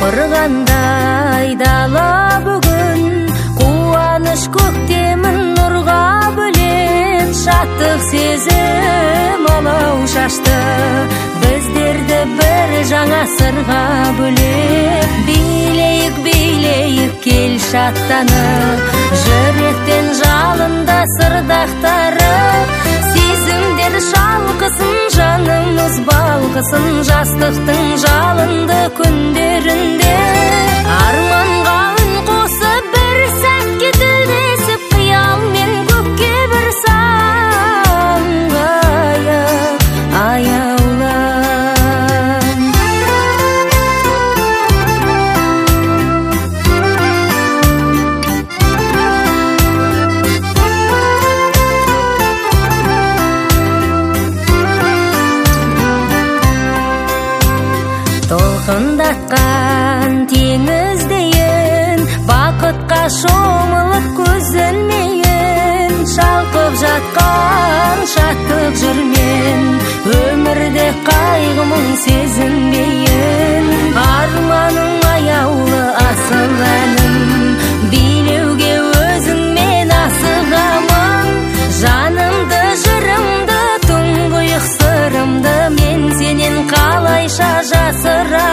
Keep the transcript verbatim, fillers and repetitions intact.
Құйқырғандай дала бүгін, қуаныш көктемін нұрға бөлеп, шаттық сезім алау шашты, біздерді бір жаңа сырға бөлеп. Билейік, билейік, кел шаттанып, жүректен жалында сырдақтарып, сезімдер шалқысын, жанымыз балқысын, жастықтың жалынды күндерінде. Арманға үн қосып, бір сәтке тілдесіп, қиялмен көкке бір самғайық аяулап. Толқындатқан теңіздейін, бақытқа шомылып көз ілмейін, шалқып жатқан шаттық жүрмен, өмірде қайғымын сезінбейін. Арманың аяулы асыл әнім, билеуге өзіңмен асығамын, жанымды жырымды тұңғиық сырымды мен сенен қалайша жасырамын.